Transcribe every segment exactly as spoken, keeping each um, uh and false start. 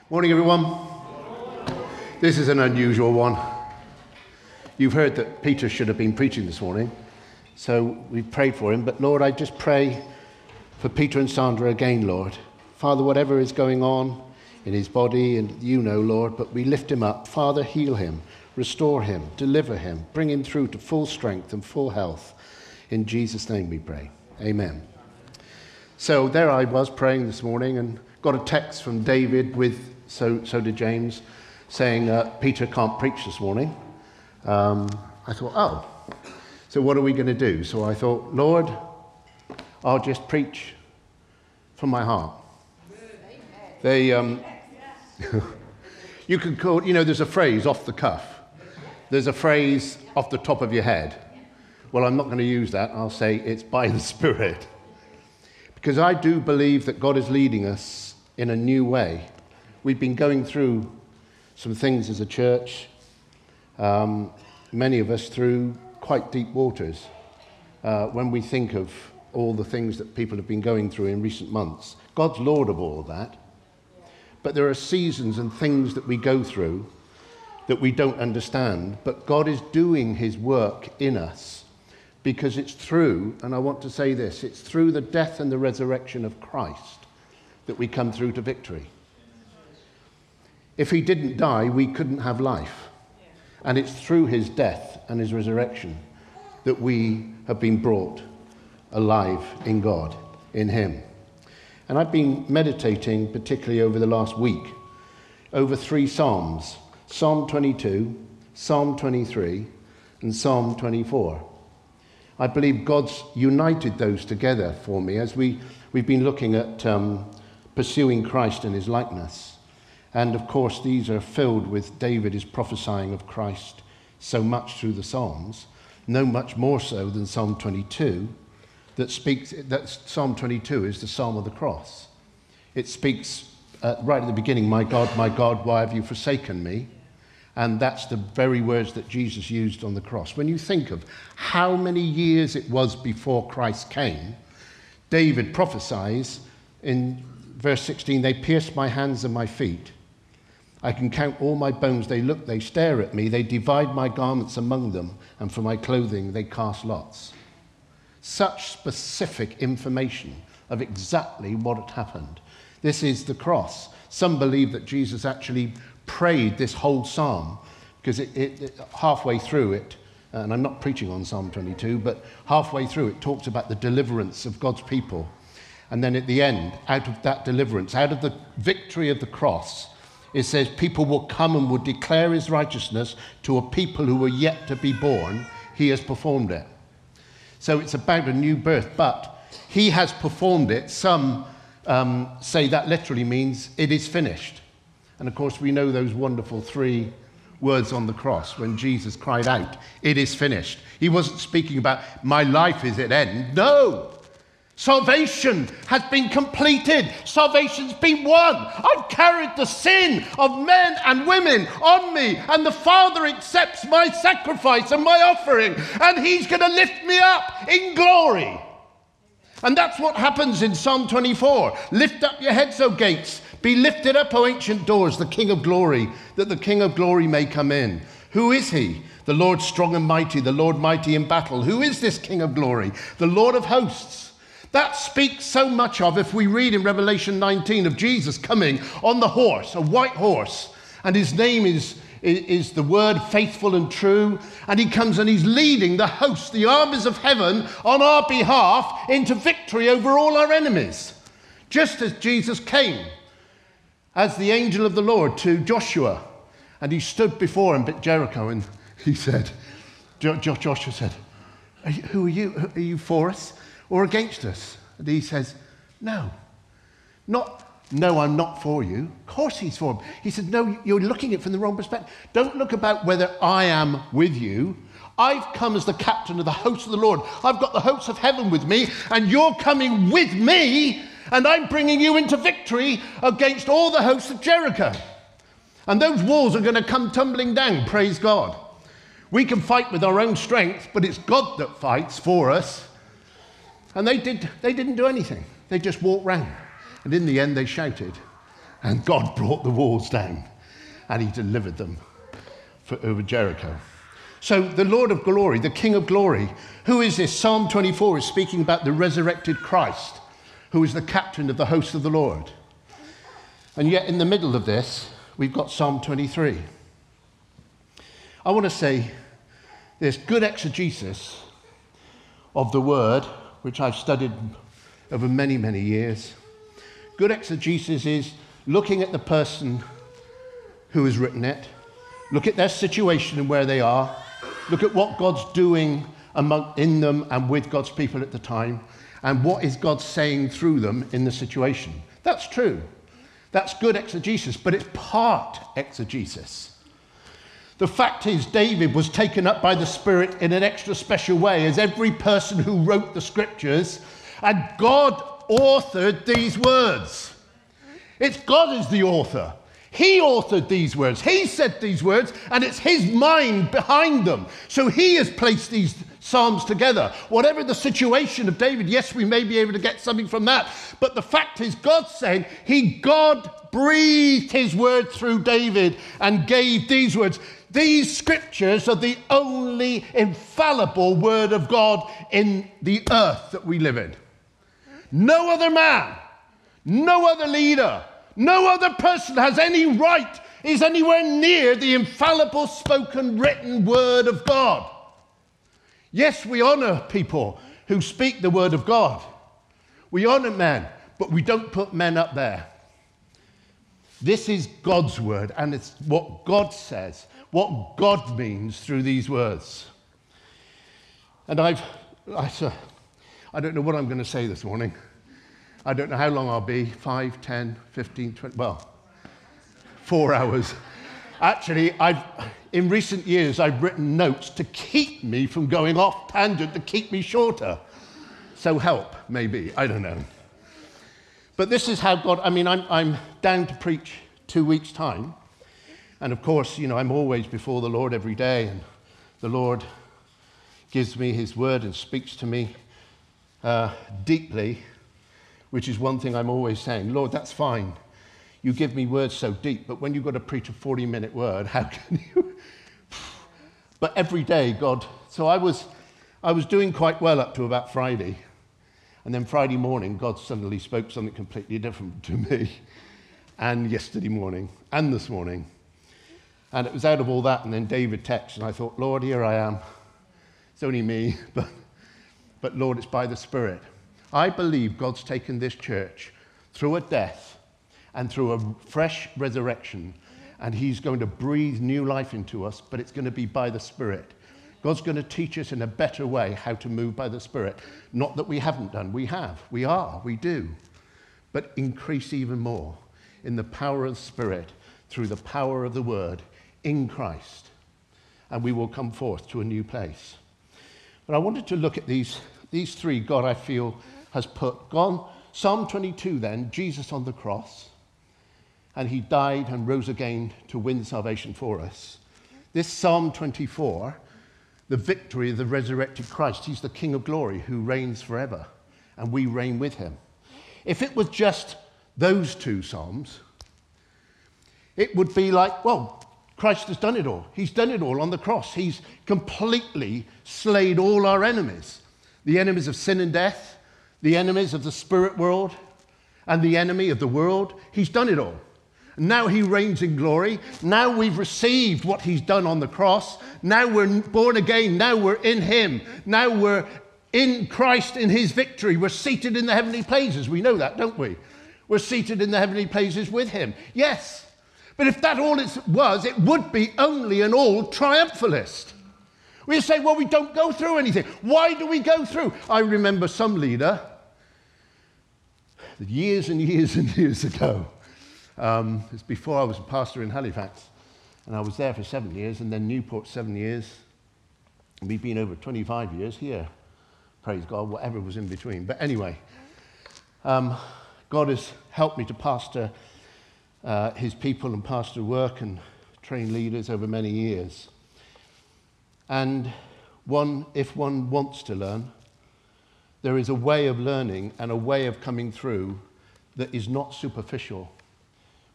Morning, everyone. This is an unusual one. You've heard that Peter should have been preaching this morning, so we've prayed for him. But Lord, I just pray for Peter and Sandra again, Lord. Father, whatever is going on in his body, and you know, Lord, but we lift him up. Father, heal him, restore him, deliver him, bring him through to full strength and full health. In Jesus' name we pray. Amen. So there I was praying this morning and got a text from David with, so so did James, saying uh, Peter can't preach this morning. Um, I thought, oh, so what are we going to do? So I thought, Lord, I'll just preach from my heart. They, um, you can call, you know, there's a phrase off the cuff. There's a phrase off the top of your head. Well, I'm not going to use that. I'll say it's by the Spirit. Because I do believe that God is leading us in a new way. We've been going through some things as a church, um, many of us through quite deep waters. Uh, when we think of all the things that people have been going through in recent months, God's Lord of all of that. But there are seasons and things that we go through that we don't understand. But God is doing his work in us because it's through, and I want to say this, it's through the death and the resurrection of Christ that we come through to victory. If he didn't die, we couldn't have life. And it's through his death and his resurrection that we have been brought alive in God, in him. And I've been meditating, particularly over the last week, over three Psalms. Psalm twenty-two, Psalm twenty-three, and Psalm twenty-four. I believe God's united those together for me as we, we've been looking at um, pursuing Christ in his likeness. And of course, these are filled with David is prophesying of Christ so much through the Psalms, no much more so than Psalm twenty-two, that speaks, that Psalm twenty-two is the Psalm of the cross. It speaks uh, right at the beginning, my God, my God, why have you forsaken me? And that's the very words that Jesus used on the cross. When you think of how many years it was before Christ came, David prophesies in verse sixteen, they pierced my hands and my feet. I can count all my bones. They look, they stare at me. They divide my garments among them, and for my clothing they cast lots. Such specific information of exactly what had happened. This is the cross. Some believe that Jesus actually prayed this whole psalm because it, it, it, halfway through it, and I'm not preaching on Psalm twenty-two, but halfway through it talks about the deliverance of God's people. And then at the end, out of that deliverance, out of the victory of the cross, it says people will come and will declare his righteousness to a people who are yet to be born. He has performed it. So it's about a new birth, but he has performed it. Some um, say that literally means it is finished. And of course, we know those wonderful three words on the cross when Jesus cried out, it is finished. He wasn't speaking about my life is at end. No. Salvation has been completed. Salvation's been won. I've carried the sin of men and women on me, and the Father accepts my sacrifice and my offering, and he's going to lift me up in glory. And that's what happens in Psalm twenty-four. Lift up your heads, O gates. Be lifted up, O ancient doors, the King of glory, that the King of glory may come in. Who is he? The Lord strong and mighty, the Lord mighty in battle. Who is this King of glory? The Lord of hosts. That speaks so much of, if we read in Revelation nineteen, of Jesus coming on the horse, a white horse, and his name is, is the word faithful and true, and he comes and he's leading the host, the armies of heaven, on our behalf into victory over all our enemies. Just as Jesus came as the angel of the Lord to Joshua, and he stood before him at Jericho, and he said, Joshua said, are you, who are you? Are you for us or against us? And he says, no, not, no, I'm not for you. Of course he's for him. He said, no, you're looking at it from the wrong perspective. Don't look about whether I am with you. I've come as the captain of the host of the Lord. I've got the hosts of heaven with me, and you're coming with me, and I'm bringing you into victory against all the hosts of Jericho. And those walls are going to come tumbling down, praise God. We can fight with our own strength, but it's God that fights for us. And they, did, they didn't do anything. They just walked round. And in the end, they shouted. And God brought the walls down, and he delivered them for, over Jericho. So the Lord of glory, the King of glory, who is this? Psalm twenty-four is speaking about the resurrected Christ, who is the captain of the host of the Lord. And yet in the middle of this, we've got Psalm twenty-three. I want to say there's good exegesis of the word, which I've studied over many, many years. Good exegesis is looking at the person who has written it, look at their situation and where they are, look at what God's doing among, in them and with God's people at the time, and what is God saying through them in the situation. That's true. That's good exegesis, but it's part exegesis. The fact is, David was taken up by the Spirit in an extra special way, as every person who wrote the scriptures, and God authored these words. It's God is the author. He authored these words. He said these words, and it's his mind behind them. So he has placed these psalms together. Whatever the situation of David, yes, we may be able to get something from that. But the fact is, God's saying, he, God breathed his word through David and gave these words. These scriptures are the only infallible word of God in the earth that we live in. No other man, no other leader, no other person has any right, is anywhere near the infallible spoken written word of God. Yes, we honor people who speak the word of God. We honor men, but we don't put men up there. This is God's word, and it's what God says, what God means through these words. And I've, I, I don't know what I'm going to say this morning. I don't know how long I'll be, five, ten, fifteen, twenty, well, four hours. Actually, I've, in recent years, I've written notes to keep me from going off tangent, to keep me shorter. So help, maybe, I don't know. But this is how God, I mean, I'm, I'm down to preach two weeks' time. And of course, you know, I'm always before the Lord every day, and the Lord gives me his word and speaks to me uh, deeply, which is one thing I'm always saying, Lord, that's fine. You give me words so deep, but when you've got to preach a forty-minute word, how can you? But every day, God, so I was, I was doing quite well up to about Friday, and then Friday morning, God suddenly spoke something completely different to me, and yesterday morning, and this morning. And it was out of all that, and then David texted, and I thought, Lord, here I am. It's only me, but, but Lord, it's by the Spirit. I believe God's taken this church through a death and through a fresh resurrection, and he's going to breathe new life into us, but it's going to be by the Spirit. God's going to teach us in a better way how to move by the Spirit. Not that we haven't done. We have. We are. We do. But increase even more in the power of the Spirit through the power of the Word in Christ. And we will come forth to a new place. But I wanted to look at these, these three God, I feel, has put. Gone. Psalm twenty-two then, Jesus on the cross. And he died and rose again to win salvation for us. This Psalm twenty-four, the victory of the resurrected Christ. He's the King of glory who reigns forever. And we reign with him. If it was just those two Psalms, it would be like, well, Christ has done it all. He's done it all on the cross. He's completely slayed all our enemies. The enemies of sin and death, the enemies of the spirit world, and the enemy of the world. He's done it all. Now he reigns in glory. Now we've received what he's done on the cross. Now we're born again. Now we're in him. Now we're in Christ in his victory. We're seated in the heavenly places. We know that, don't we? We're seated in the heavenly places with him. Yes. But if that all it was, it would be only an all triumphalist. We say, well, we don't go through anything. Why do we go through? I remember some leader, years and years and years ago, um, it's before I was a pastor in Halifax, and I was there for seven years, and then Newport seven years, and we've been over twenty-five years here. Praise God, whatever was in between. But anyway, um, God has helped me to pastor Uh, his people and pastor work and train leaders over many years. And one, if one wants to learn, there is a way of learning and a way of coming through that is not superficial,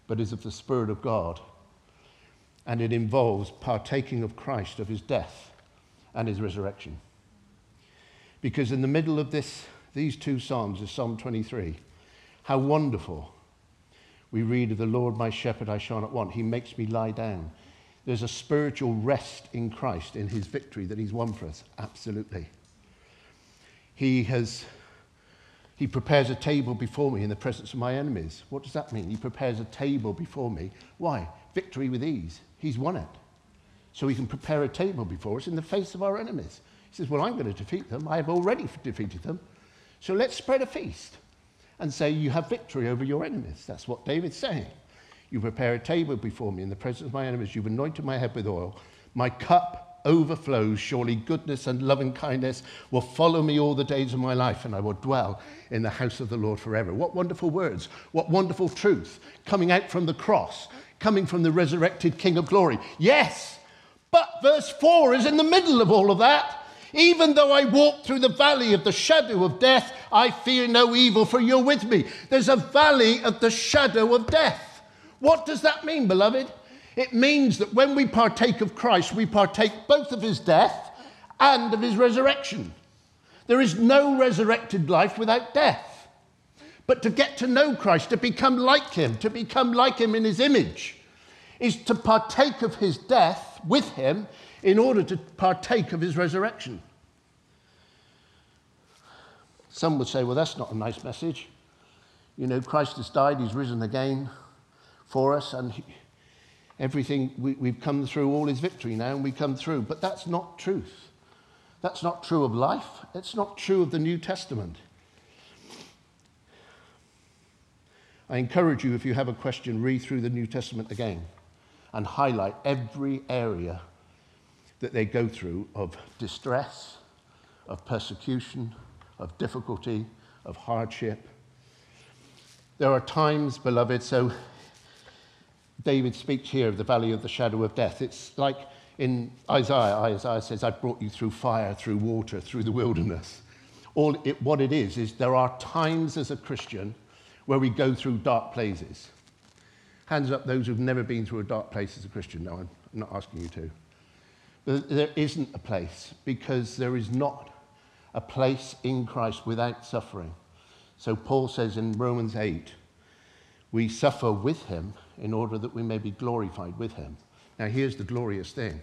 but is of the Spirit of God. And it involves partaking of Christ, of his death and his resurrection. Because in the middle of this, these two Psalms is Psalm twenty-three. How wonderful. We read of the Lord my shepherd, I shall not want. He makes me lie down. There's a spiritual rest in Christ, in his victory that he's won for us. Absolutely. He has, he prepares a table before me in the presence of my enemies. What does that mean? He prepares a table before me. Why? Victory with ease. He's won it. So he can prepare a table before us in the face of our enemies. He says, well, I'm going to defeat them. I have already defeated them. So let's spread a feast and say you have victory over your enemies. That's what David's saying. You prepare a table before me in the presence of my enemies. You've anointed my head with oil. My cup overflows. Surely goodness and loving kindness will follow me all the days of my life, and I will dwell in the house of the Lord forever. What wonderful words. What wonderful truth coming out from the cross, coming from the resurrected King of glory. Yes, but verse four is in the middle of all of that. Even though I walk through the valley of the shadow of death, I fear no evil, for you're with me. There's a valley of the shadow of death. What does that mean, beloved? It means that when we partake of Christ, we partake both of his death and of his resurrection. There is no resurrected life without death. But to get to know Christ, to become like him, to become like him in his image, is to partake of his death with him in order to partake of his resurrection. Some would say, well, that's not a nice message. You know, Christ has died, he's risen again for us, and he, everything, we, we've come through all his victory now, and we come through. But that's not truth. That's not true of life. It's not true of the New Testament. I encourage you, if you have a question, read through the New Testament again and highlight every area that they go through of distress, of persecution, of difficulty, of hardship. There are times, beloved, so David speaks here of the valley of the shadow of death. It's like in Isaiah, Isaiah says, I've brought you through fire, through water, through the wilderness. All it, what it is, is there are times as a Christian where we go through dark places. Hands up those who've never been through a dark place as a Christian. No, I'm not asking you to. But there isn't a place, because there is not a place in Christ without suffering. So Paul says in Romans eight, we suffer with him in order that we may be glorified with him. Now here's the glorious thing.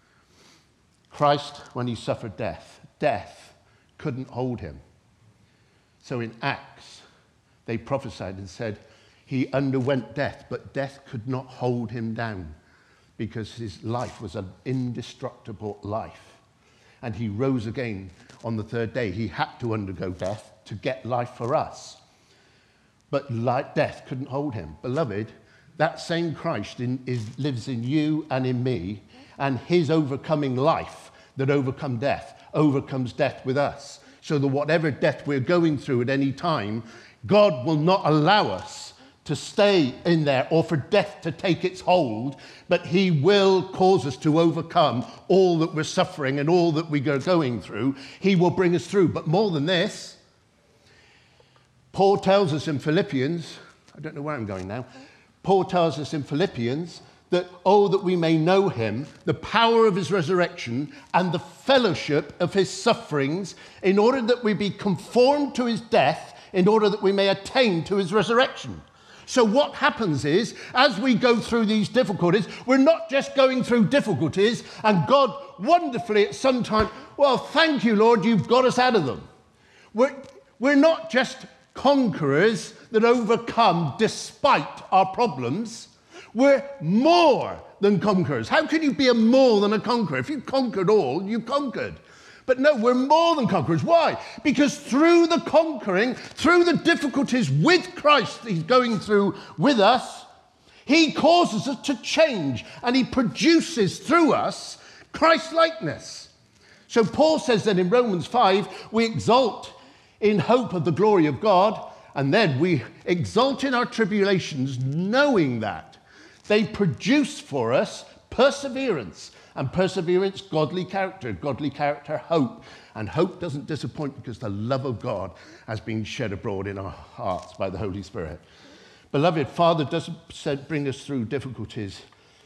Christ, when he suffered death, death couldn't hold him. So in Acts, they prophesied and said he underwent death, but death could not hold him down because his life was an indestructible life. And he rose again on the third day. He had to undergo death to get life for us. But like death couldn't hold him. Beloved, that same Christ in, is, lives in you and in me, and his overcoming life that overcomes death, overcomes death with us. So that whatever death we're going through at any time, God will not allow us to stay in there or for death to take its hold, but he will cause us to overcome all that we're suffering and all that we are going through. He will bring us through. But more than this, Paul tells us in Philippians, I don't know where I'm going now, Paul tells us in Philippians that, oh, that we may know him, the power of his resurrection and the fellowship of his sufferings, in order that we be conformed to his death, in order that we may attain to his resurrection. So what happens is, as we go through these difficulties, we're not just going through difficulties, and God wonderfully at some time, well, thank you, Lord, you've got us out of them. We're, we're not just conquerors that overcome despite our problems. We're more than conquerors. How can you be a more than a conqueror? If you've conquered all, you've conquered. But no, we're more than conquerors. Why? Because through the conquering, through the difficulties with Christ he's going through with us, he causes us to change, and he produces through us Christ-likeness. So Paul says that in Romans five, we exult in hope of the glory of God, and then we exult in our tribulations, knowing that they produce for us perseverance. And perseverance, godly character. Godly character, hope. And hope doesn't disappoint because the love of God has been shed abroad in our hearts by the Holy Spirit. Beloved, Father doesn't bring us through difficulties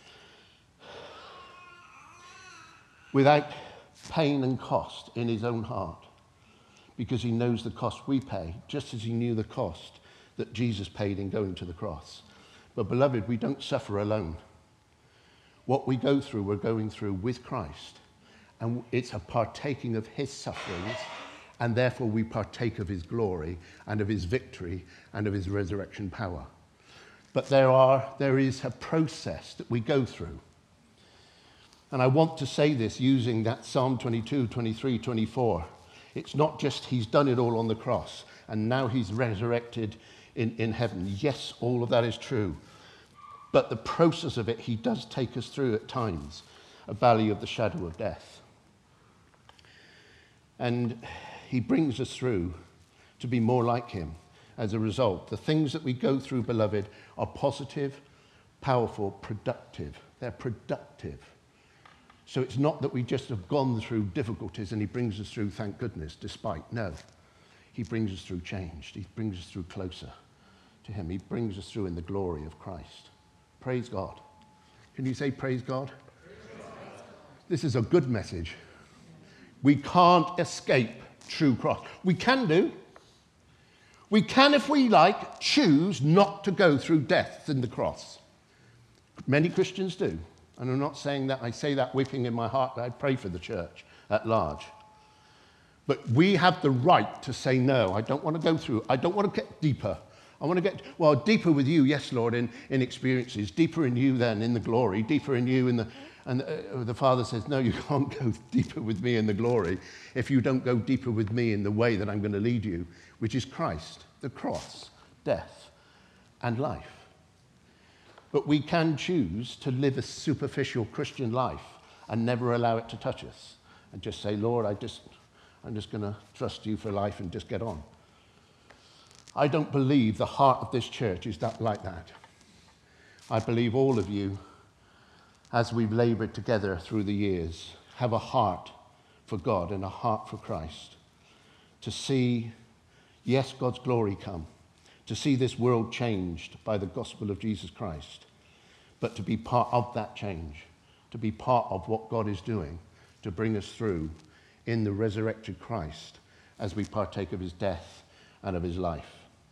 without pain and cost in his own heart, because he knows the cost we pay, just as he knew the cost that Jesus paid in going to the cross. But beloved, we don't suffer alone. What we go through, we're going through with Christ. And it's a partaking of his sufferings, and therefore we partake of his glory and of his victory and of his resurrection power. But there are, there is a process that we go through. And I want to say this using that Psalm twenty-two, twenty-three, twenty-four. It's not just he's done it all on the cross and now he's resurrected in, in heaven. Yes, all of that is true. But the process of it, he does take us through at times, a valley of the shadow of death. And he brings us through to be more like him as a result. The things that we go through, beloved, are positive, powerful, productive. They're productive. So it's not that we just have gone through difficulties and he brings us through, thank goodness, despite. No. He brings us through changed. He brings us through closer to him. He brings us through in the glory of Christ. Praise God. Can you say praise God? Praise God. This is a good message. We can't escape true cross. We can do. We can, if we like, choose not to go through death in the cross. Many Christians do. And I'm not saying that, I say that weeping in my heart, that I pray for the church at large. But we have the right to say, no, I don't want to go through, I don't want to get deeper. I want to get, well, deeper with you, yes, Lord, in, in experiences, deeper in you then, in the glory, deeper in you in the, and uh, the Father says, no, you can't go deeper with me in the glory if you don't go deeper with me in the way that I'm going to lead you, which is Christ, the cross, death, and life. But we can choose to live a superficial Christian life and never allow it to touch us and just say, Lord, I just, I'm just going to trust you for life and just get on. I don't believe the heart of this church is that like that. I believe all of you, as we've labored together through the years, have a heart for God and a heart for Christ. To see, yes, God's glory come. To see this world changed by the gospel of Jesus Christ. But to be part of that change. To be part of what God is doing to bring us through in the resurrected Christ as we partake of his death and of his life.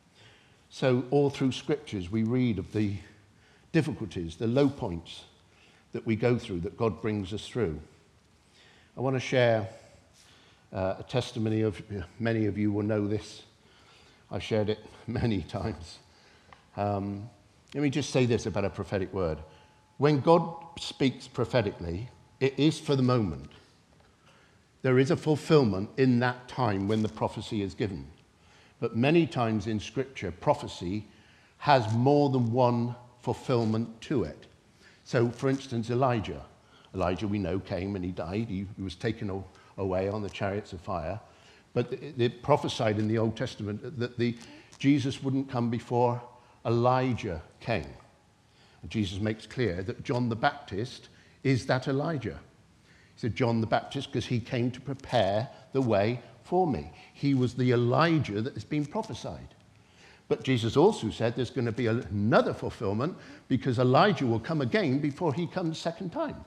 So all through scriptures we read of the difficulties, the low points that we go through, that God brings us through. I want to share uh, a testimony of, many of you will know this. I've shared it many times. Um, let me just say this about a prophetic word. When God speaks prophetically, it is for the moment. There is a fulfillment in that time when the prophecy is given. But many times in Scripture, prophecy has more than one fulfillment to it. So, for instance, Elijah. Elijah, we know, came and he died. He, he was taken away on the chariots of fire. But it prophesied in the Old Testament that the, Jesus wouldn't come before Elijah came. And Jesus makes clear that John the Baptist is that Elijah. He said John the Baptist because he came to prepare the way for me. He was the Elijah that has been prophesied. But Jesus also said there's going to be another fulfillment because Elijah will come again before he comes second time.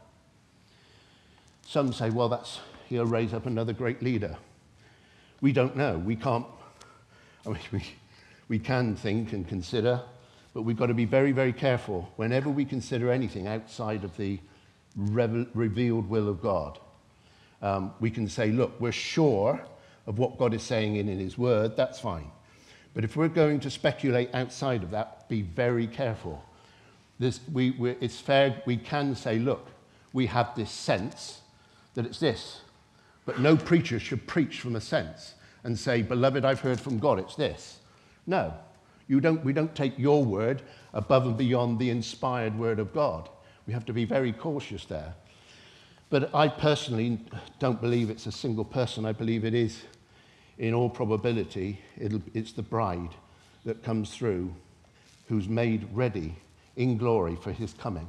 Some say, well, that's he'll raise up another great leader. We don't know. We can't, I mean, we, we can think and consider, but we've got to be very, very careful whenever we consider anything outside of the revel, revealed will of God. Um, we can say, look, we're sure of what God is saying in, in his word, that's fine. But if we're going to speculate outside of that, be very careful. This, we, we're, it's fair, we can say, look, we have this sense that it's this. But no preacher should preach from a sense and say, beloved, I've heard from God, it's this. No, you don't, we don't take your word above and beyond the inspired word of God. We have to be very cautious there. But I personally don't believe it's a single person. I believe it is, in all probability, it'll, it's the bride that comes through who's made ready in glory for his coming.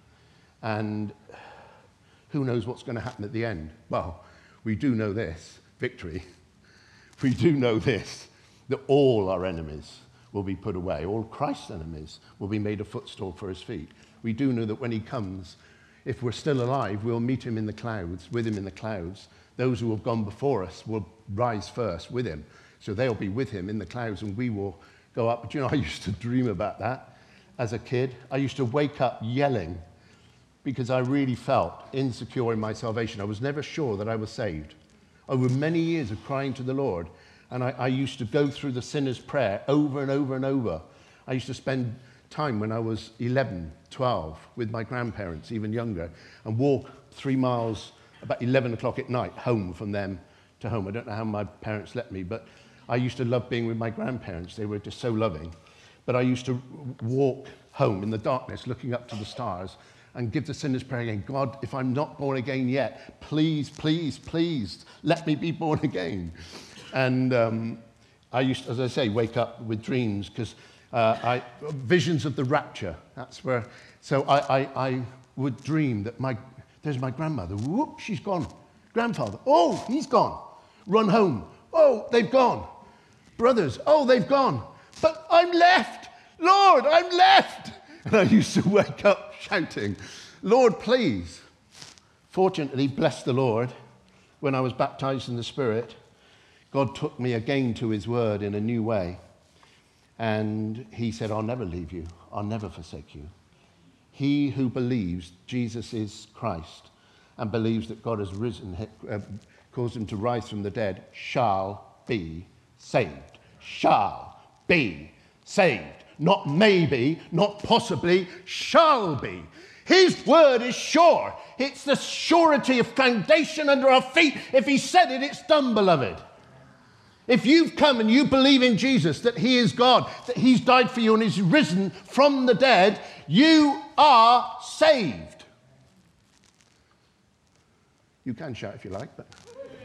And who knows what's going to happen at the end? Well, we do know this, victory. We do know this, that all our enemies will be put away. All Christ's enemies will be made a footstool for his feet. We do know that when he comes, if we're still alive, we'll meet him in the clouds, with him in the clouds. Those who have gone before us will rise first with him. So they'll be with him in the clouds and we will go up. But you know, I used to dream about that as a kid. I used to wake up yelling because I really felt insecure in my salvation. I was never sure that I was saved. Over many years of crying to the Lord, and I, I used to go through the sinner's prayer over and over and over. I used to spend time when I was eleven, twelve with my grandparents, even younger, and walk three miles about eleven o'clock at night home from them to home. I don't know how my parents let me, but I used to love being with my grandparents. They were just so loving. But I used to walk home in the darkness, looking up to the stars, and give the sinner's prayer again. God, if I'm not born again yet, please, please, please, let me be born again. And um, I used to, as I say, wake up with dreams, because uh, I visions of the rapture. That's where, so I, I, I would dream that my, there's my grandmother. Whoop, she's gone. Grandfather, oh, he's gone. Run home. Oh, they've gone. Brothers, oh, they've gone. But I'm left. Lord, I'm left. And I used to wake up shouting, Lord, please. Fortunately, bless the Lord, when I was baptized in the Spirit, God took me again to his word in a new way. And he said, I'll never leave you. I'll never forsake you. He who believes Jesus is Christ and believes that God has risen, uh, caused him to rise from the dead, shall be saved. Shall be saved. Not maybe, not possibly, shall be. His word is sure. It's the surety of foundation under our feet. If he said it, it's done, beloved. If you've come and you believe in Jesus, that he is God, that he's died for you and is risen from the dead, you are saved. You can shout if you like, but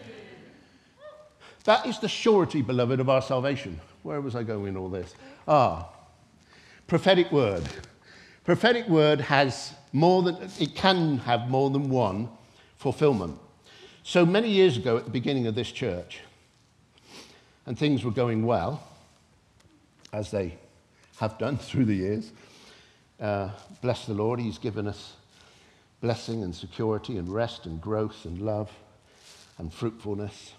that is the surety, beloved, of our salvation. Where was I going in all this? Ah, prophetic word. Prophetic word has more than, it can have more than one fulfillment. So many years ago at the beginning of this church, and things were going well, as they have done through the years. Uh, bless the Lord, he's given us blessing and security and rest and growth and love and fruitfulness.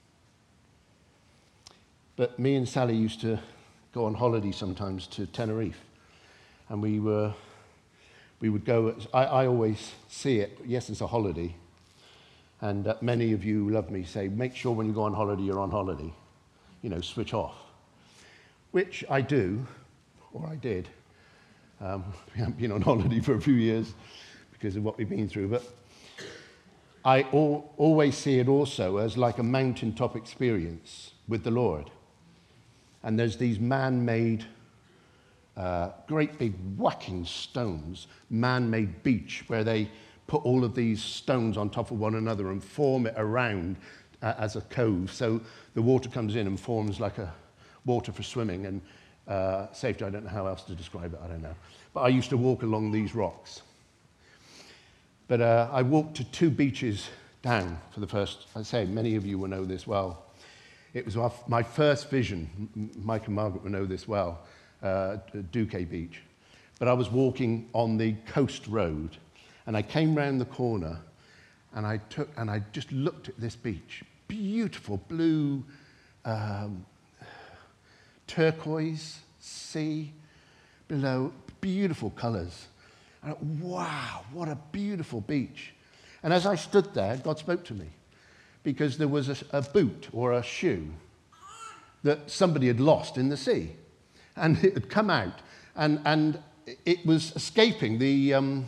But me and Sally used to go on holiday sometimes to Tenerife, and we were, we would go, I, I always see it, yes, it's a holiday, and uh, many of you who love me say, make sure when you go on holiday, you're on holiday. You know, switch off, which I do, or I did. Um, we haven't been on holiday for a few years because of what we've been through, but I al- always see it also as like a mountaintop experience with the Lord. And there's these man-made, uh, great big whacking stones, man-made beach, where they put all of these stones on top of one another and form it around uh, as a cove. So the water comes in and forms like a water for swimming and uh, safety. I don't know how else to describe it. I don't know. But I used to walk along these rocks. But uh, I walked to two beaches down for the first, I say, many of you will know this well. It was our, my first vision. Mike and Margaret will know this well, uh, Duque Beach. But I was walking on the coast road, and I came round the corner, and I took and I just looked at this beach. Beautiful blue, um, turquoise sea below, beautiful colours. And I, wow, what a beautiful beach. And as I stood there, God spoke to me, because there was a, a boot or a shoe that somebody had lost in the sea. And it had come out, and, and it was escaping the um,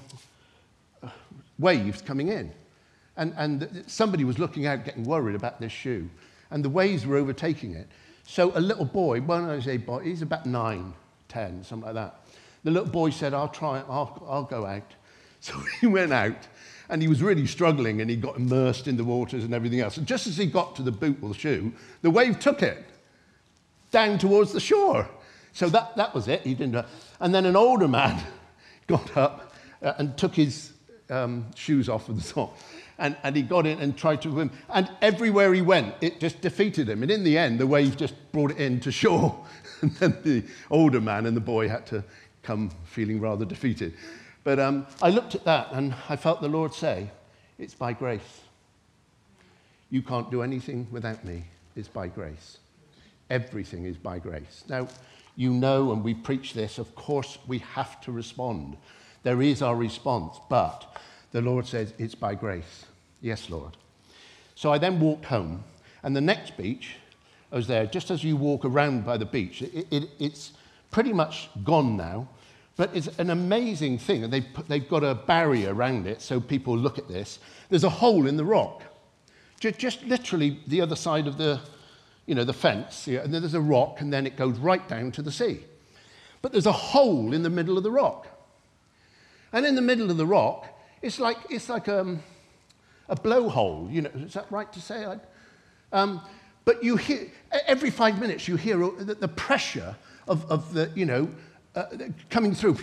waves coming in. And, and somebody was looking out, getting worried about this shoe. And the waves were overtaking it. So a little boy, when I say boy, he's about nine, ten, something like that. The little boy said, I'll try, I'll, I'll go out. So he went out, and he was really struggling, and he got immersed in the waters and everything else. And just as he got to the boot or the shoe, the wave took it down towards the shore. So that, that was it. He didn't. And then an older man got up uh, and took his um, shoes off with the top. And, and he got in and tried to win. And everywhere he went, it just defeated him. And in the end, the wave just brought it in to shore. And then the older man and the boy had to come feeling rather defeated. But um, I looked at that and I felt the Lord say, it's by grace. You can't do anything without me. It's by grace. Everything is by grace. Now, you know, and we preach this, of course we have to respond. There is our response, but the Lord says it's by grace. Yes, Lord. So I then walked home, and the next beach, I was there, just as you walk around by the beach, it, it, it's pretty much gone now, but it's an amazing thing, and they've, put, they've got a barrier around it so people look at this. There's a hole in the rock, just, just literally the other side of the, you know, the fence, yeah, and then there's a rock, and then it goes right down to the sea. But there's a hole in the middle of the rock. And in the middle of the rock, it's like, it's like um, a blowhole, you know, is that right to say? Um, but you hear, every five minutes you hear the, the pressure of, of the, you know, uh, coming through.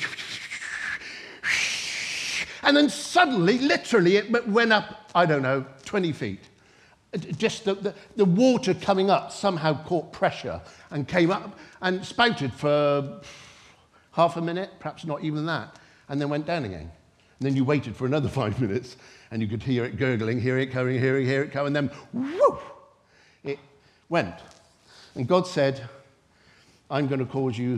And then suddenly, literally, it went up, I don't know, twenty feet. Just the, the, the water coming up somehow caught pressure and came up and spouted for half a minute, perhaps not even that, and then went down again. And then you waited for another five minutes, and you could hear it gurgling, hear it coming, hear it, hear it coming, and then, whoo, it went. And God said, I'm going to cause you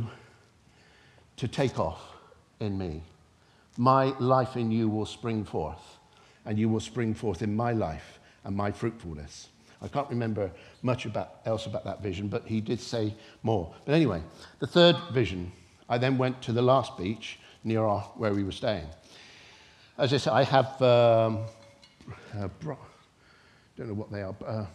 to take off in me. My life in you will spring forth, and you will spring forth in my life and my fruitfulness. I can't remember much about, else about that vision, but he did say more. But anyway, the third vision, I then went to the last beach near our, where we were staying. As I said, I have, um, uh, bro- don't know what they are, uh,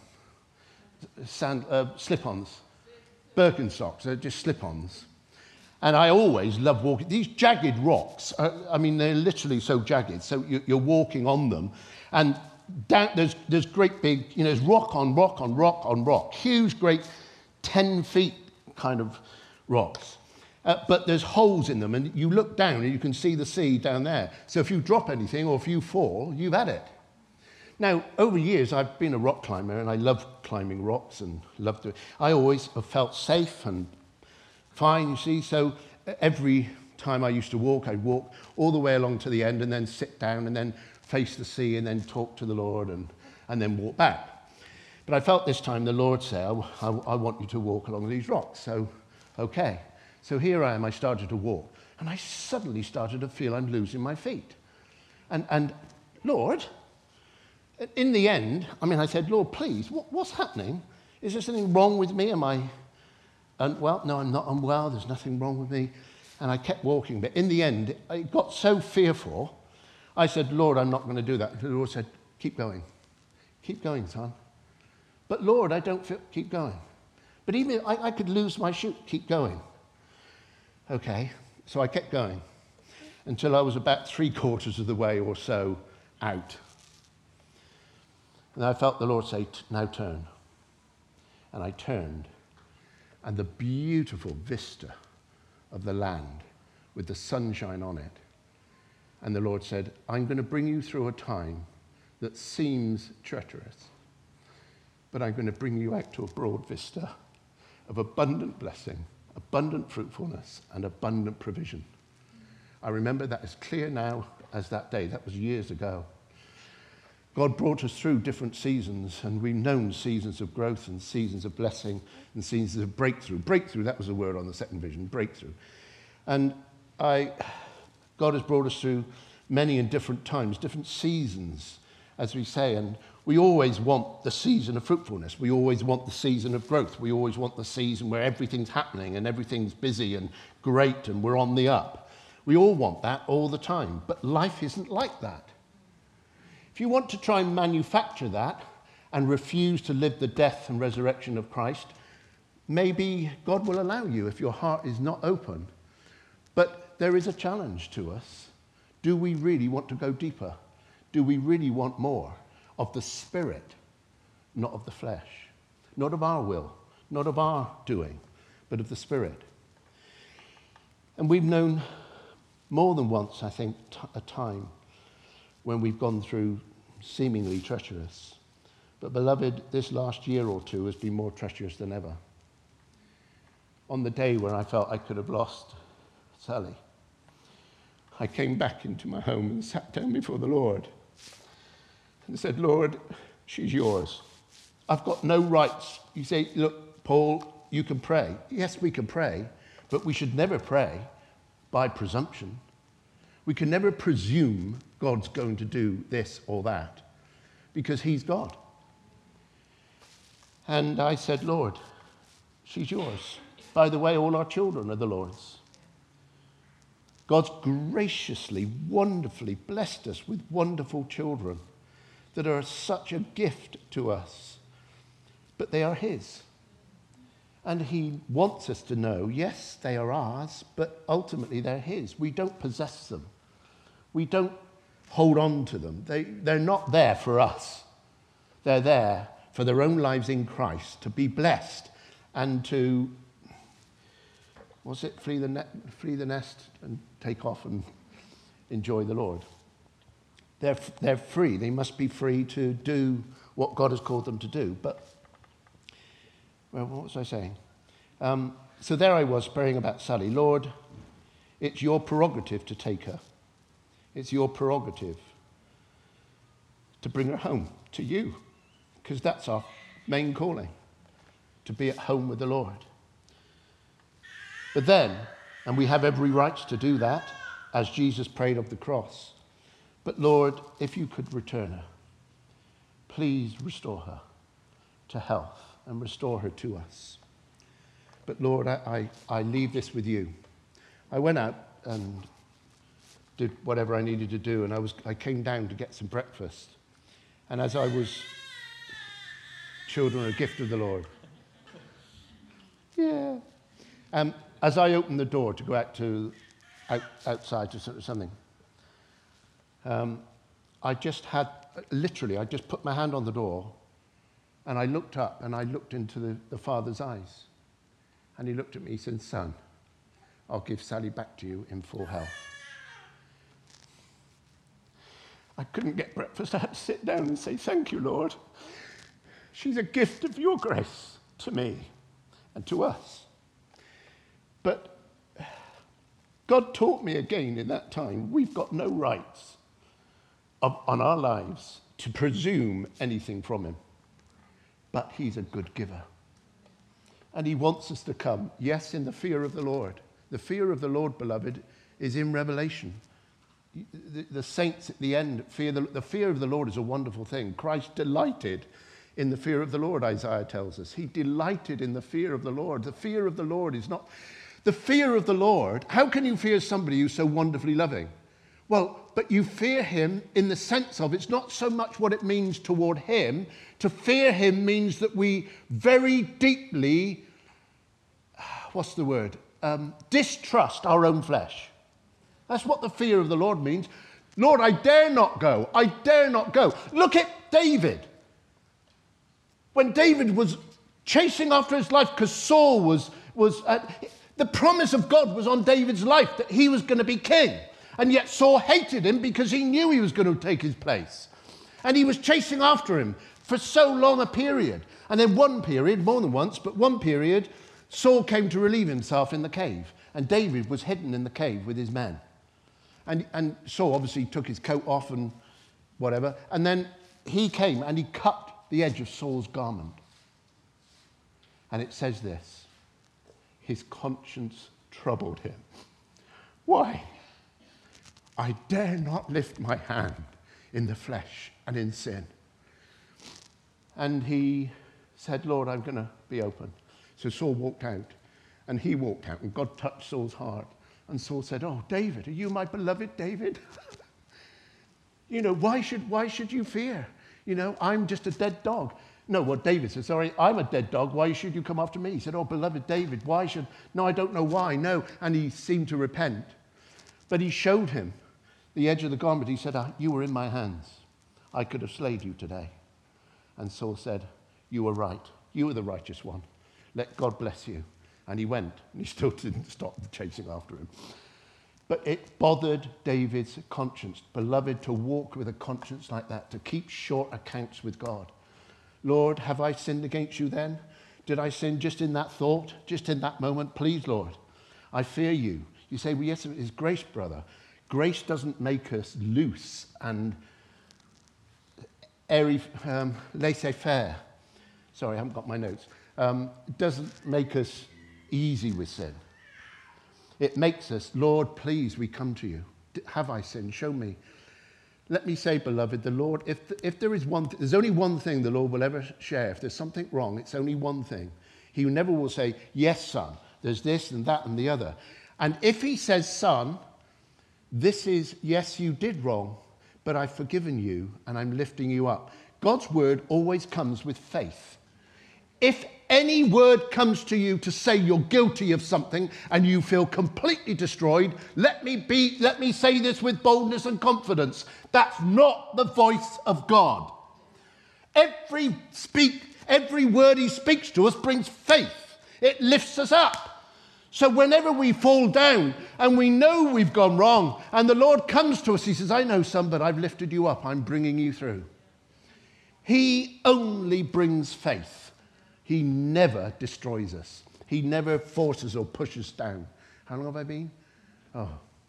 sand, uh, slip-ons, Birkenstocks, they're just slip-ons. And I always love walking. These jagged rocks, uh, I mean, they're literally so jagged, so you, you're walking on them, and down, there's, there's great big, you know, there's rock on rock on rock on rock, huge, great ten feet kind of rocks. Uh, but there's holes in them, and you look down and you can see the sea down there. So if you drop anything or if you fall, you've had it. Now, over years, I've been a rock climber, and I love climbing rocks and love to. I always have felt safe and fine, you see. So every time I used to walk, I'd walk all the way along to the end and then sit down and then face the sea and then talk to the Lord and, and then walk back. But I felt this time the Lord said, I, I, I want you to walk along these rocks. So, okay. So here I am, I started to walk, and I suddenly started to feel I'm losing my feet. And, and Lord, in the end, I mean, I said, Lord, please, what, what's happening? Is there something wrong with me? Am I unwell? No, I'm not unwell. There's nothing wrong with me. And I kept walking. But in the end, I got so fearful, I said, Lord, I'm not going to do that. The Lord said, keep going. Keep going, son. But Lord, I don't feel, keep going. But even I, I could lose my shoe, keep going. Okay, so I kept going until I was about three quarters of the way or so out. And I felt the Lord say, now turn. And I turned, and the beautiful vista of the land with the sunshine on it. And the Lord said, I'm going to bring you through a time that seems treacherous, but I'm going to bring you out to a broad vista of abundant blessing, abundant fruitfulness, and abundant provision. I remember that as clear now as that day. That was years ago. God brought us through different seasons, and we've known seasons of growth and seasons of blessing and seasons of breakthrough. Breakthrough, that was the word on the second vision, breakthrough. And I, God has brought us through many and different times, different seasons, as we say, and we always want the season of fruitfulness. We always want the season of growth. We always want the season where everything's happening and everything's busy and great and we're on the up. We all want that all the time, but life isn't like that. If you want to try and manufacture that and refuse to live the death and resurrection of Christ, maybe God will allow you if your heart is not open. But there is a challenge to us. Do we really want to go deeper? Do we really want more of the Spirit, not of the flesh? Not of our will, not of our doing, but of the Spirit. And we've known more than once, I think, t- a time when we've gone through seemingly treacherous. But beloved, this last year or two has been more treacherous than ever. On the day when I felt I could have lost Sally, I came back into my home and sat down before the Lord and said, Lord, she's yours. I've got no rights. You say, look, Paul, you can pray. Yes, we can pray, but we should never pray by presumption. We can never presume God's going to do this or that, because he's God. And I said, Lord, she's yours. By the way, all our children are the Lord's. God's graciously, wonderfully blessed us with wonderful children that are such a gift to us, but they are his. And he wants us to know, yes, they are ours, but ultimately they're his. We don't possess them. We don't hold on to them. They, they're not there for us. They're there for their own lives in Christ, to be blessed and to, what's it, flee the, net, flee the nest and take off and enjoy the Lord. They're, they're free. They must be free to do what God has called them to do. But, well, what was I saying? Um, so there I was praying about Sally. Lord, it's your prerogative to take her. It's your prerogative to bring her home to you, because that's our main calling, to be at home with the Lord. But then, and we have every right to do that, as Jesus prayed of the cross, but Lord, if you could return her, please restore her to health and restore her to us. But Lord, I, I, I leave this with you. I went out and did whatever I needed to do, and I was I came down to get some breakfast. And as I was, children are a gift of the Lord. Yeah. Um, as I opened the door to go out to out, outside to sort of something, um, I just had, literally, I just put my hand on the door, and I looked up, and I looked into the, the Father's eyes. And he looked at me, he said, son, I'll give Sally back to you in full health. I couldn't get breakfast. I had to sit down and say, thank you, Lord. She's a gift of your grace to me and to us. But God taught me again in that time, we've got no rights of, on our lives to presume anything from him. But he's a good giver. And he wants us to come, yes, in the fear of the Lord. The fear of the Lord, beloved, is in Revelation. The, the saints at the end, fear the, the fear of the Lord is a wonderful thing. Christ delighted in the fear of the Lord, Isaiah tells us. He delighted in the fear of the Lord. The fear of the Lord is not... The fear of the Lord, how can you fear somebody who's so wonderfully loving? Well, but you fear him in the sense of, it's not so much what it means toward him. To fear him means that we very deeply, what's the word, um, distrust our own flesh. That's what the fear of the Lord means. Lord, I dare not go. I dare not go. Look at David. When David was chasing after his life because Saul was, was uh, the promise of God was on David's life that he was going to be king. And yet Saul hated him because he knew he was going to take his place. And he was chasing after him for so long a period. And then one period, more than once, but one period, Saul came to relieve himself in the cave. And David was hidden in the cave with his men. And, and Saul obviously took his coat off and whatever. And then he came and he cut the edge of Saul's garment. And it says this, his conscience troubled him. Why? I dare not lift my hand in the flesh and in sin. And he said, Lord, I'm going to be open. So Saul walked out, and he walked out, and God touched Saul's heart. And Saul said, oh, David, are you my beloved David? You know, why should, why should you fear? You know, I'm just a dead dog. No, what David said, sorry, I'm a dead dog. Why should you come after me? He said, oh, beloved David, why should... No, I don't know why, no. And he seemed to repent. But he showed him the edge of the garment. He said, ah, you were in my hands. I could have slayed you today. And Saul said, you were right. You were the righteous one. Let God bless you. And he went, and he still didn't stop chasing after him. But it bothered David's conscience, beloved, to walk with a conscience like that, to keep short accounts with God. Lord, have I sinned against you then? Did I sin just in that thought, just in that moment? Please, Lord, I fear you. You say, well, yes, it is grace, brother. Grace doesn't make us loose and airy, um, laissez-faire. Sorry, I haven't got my notes. Um, it doesn't make us easy with sin. It makes us, Lord, please, we come to you. Have I sinned? Show me. Let me say, beloved, the Lord, if, if there is one, th- there's only one thing the Lord will ever share. If there's something wrong, it's only one thing. He never will say, yes, son, there's this and that and the other. And if he says, son, this is, yes, you did wrong, but I've forgiven you and I'm lifting you up. God's word always comes with faith. If any word comes to you to say you're guilty of something and you feel completely destroyed, let me be, let me say this with boldness and confidence. That's not the voice of God. Every speak, every word he speaks to us brings faith. It lifts us up. So whenever we fall down and we know we've gone wrong and the Lord comes to us, he says, I know some, but I've lifted you up. I'm bringing you through. He only brings faith. He never destroys us. He never forces or pushes down. How long have I been? Oh.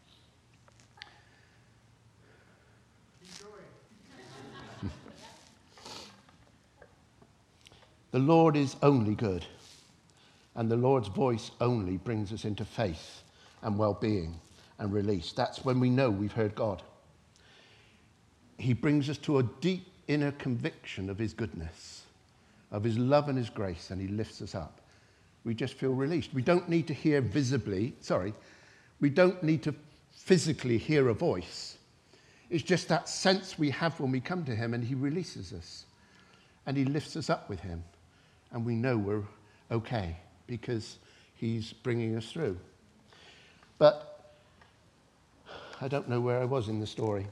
The Lord is only good, and the Lord's voice only brings us into faith and well-being and release. That's when we know we've heard God. He brings us to a deep inner conviction of his goodness, of his love and his grace, and he lifts us up. We just feel released. We don't need to hear visibly, sorry, we don't need to physically hear a voice. It's just that sense we have when we come to him and he releases us and he lifts us up with him and we know we're okay because he's bringing us through. But I don't know where I was in the story.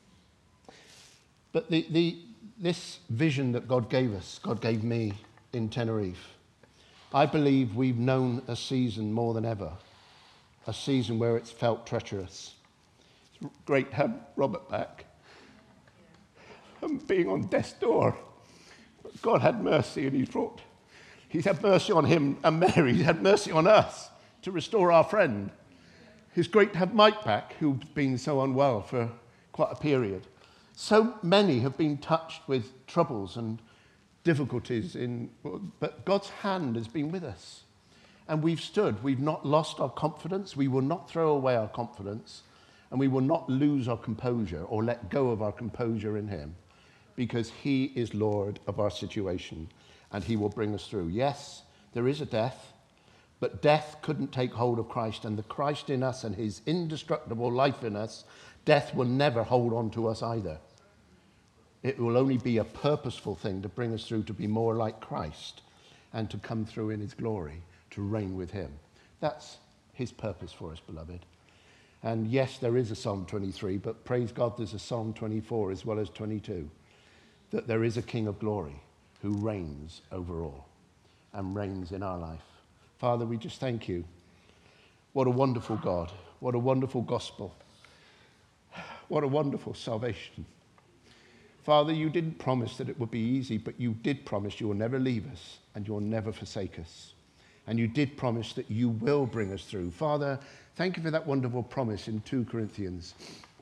But the, the this vision that God gave us, God gave me in Tenerife, I believe we've known a season more than ever, a season where it's felt treacherous. It's great to have Robert back and being on death's door. But God had mercy and he's brought, he's had mercy on him and Mary, he's had mercy on us to restore our friend. It's great to have Mike back, who's been so unwell for quite a period. So many have been touched with troubles and difficulties, in, but God's hand has been with us. And we've stood. We've not lost our confidence. We will not throw away our confidence. And we will not lose our composure or let go of our composure in him, because he is Lord of our situation and he will bring us through. Yes, there is a death, but death couldn't take hold of Christ, and the Christ in us and his indestructible life in us, death will never hold on to us either. It will only be a purposeful thing to bring us through to be more like Christ and to come through in his glory, to reign with him. That's his purpose for us, beloved. And yes, there is a Psalm twenty-three, but praise God, there's a Psalm twenty-four as well as twenty-two, that there is a King of glory who reigns over all and reigns in our life. Father, we just thank you. What a wonderful God. What a wonderful gospel. What a wonderful salvation. Father, you didn't promise that it would be easy, but you did promise you will never leave us and you'll never forsake us. And you did promise that you will bring us through. Father, thank you for that wonderful promise in Second Corinthians.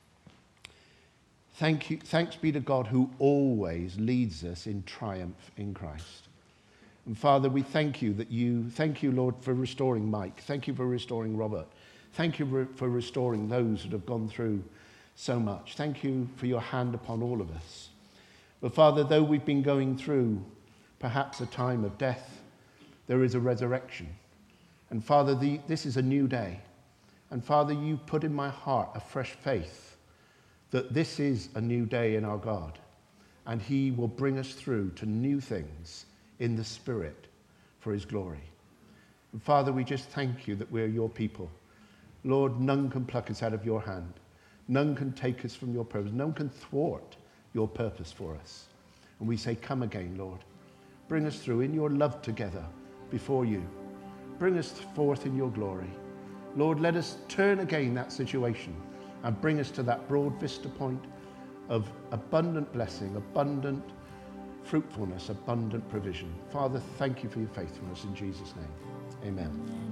Thank you, thanks be to God who always leads us in triumph in Christ. And Father, we thank you that you, thank you, Lord, for restoring Mike. Thank you for restoring Robert. Thank you for restoring those that have gone through so much. Thank you for your hand upon all of us. But Father, though we've been going through perhaps a time of death, there is a resurrection. And Father, the, this is a new day. And Father, you put in my heart a fresh faith that this is a new day in our God. And he will bring us through to new things in the Spirit for his glory. And Father, we just thank you that we're your people. Lord, none can pluck us out of your hand. None can take us from your purpose. None can thwart your purpose for us. And we say, come again, Lord. Bring us through in your love together before you. Bring us forth in your glory. Lord, let us turn again that situation and bring us to that broad vista point of abundant blessing, abundant fruitfulness, abundant provision. Father, thank you for your faithfulness in Jesus' name. Amen.